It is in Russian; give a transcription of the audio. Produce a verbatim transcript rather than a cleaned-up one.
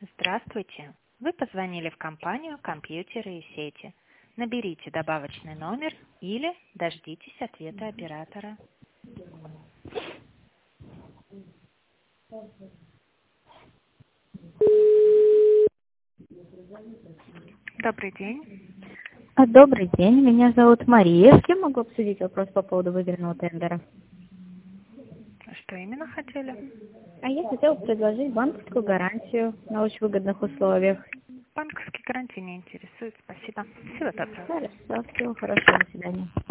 Здравствуйте. Вы позвонили в компанию «Компьютеры и сети». Наберите добавочный номер или дождитесь ответа оператора. Добрый день. А, Добрый день, меня зовут Мария. С кем могу обсудить вопрос по поводу выигранного тендера? Что именно хотели? А я хотела предложить банковскую гарантию на очень выгодных условиях. Банковские гарантии не интересуют. Спасибо. Всего доброго. Хорошо, всего хорошего, до свидания.